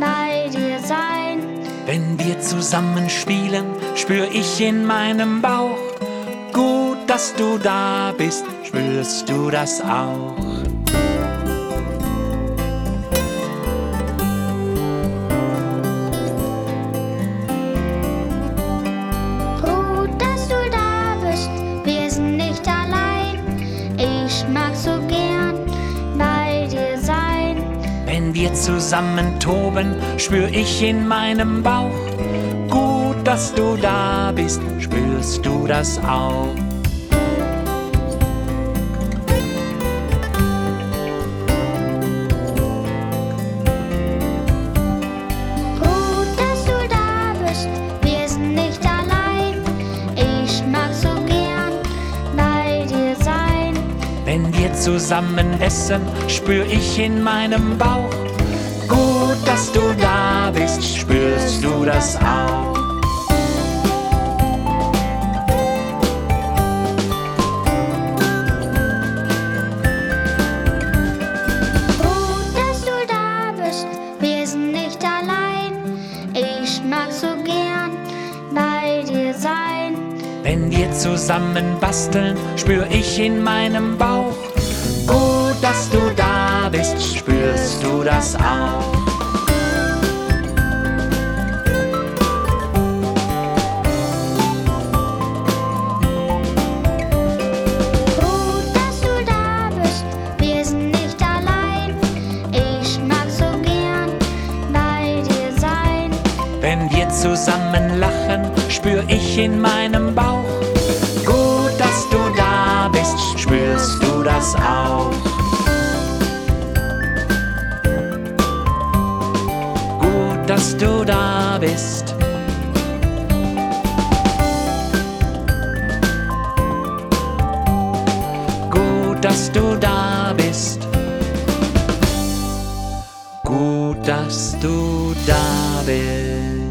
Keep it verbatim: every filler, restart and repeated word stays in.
bei dir sein. Wenn wir zusammen spielen, spür ich in meinem Bauch. Gut, dass du da bist, spürst du das auch? Gut, dass du da bist, wir sind nicht allein. Ich mag so gern bei dir sein. Wenn wir zusammen toben, spür ich in meinem Bauch. Gut, dass du da bist, spürst du das auch? Gut, dass du da bist, wir sind nicht allein. Ich mag so gern bei dir sein. Wenn wir zusammen essen, spür ich in meinem Bauch. Gut, dass du da bist, spürst du das auch? Gut, dass du da bist, wir sind nicht allein. Ich mag so gern bei dir sein. Wenn wir zusammen basteln, spür ich in meinem Bauch. Gut, dass du da bist, spürst du das auch? Gut, dass du da bist, wir sind nicht allein. Ich mag so gern bei dir sein. Wenn wir zusammen lachen, spür ich in meinem Bauch. Gut, dass du da bist, spürst du das auch? Gut, dass du da bist. Gut, dass du da bist. Gut, dass du da bist.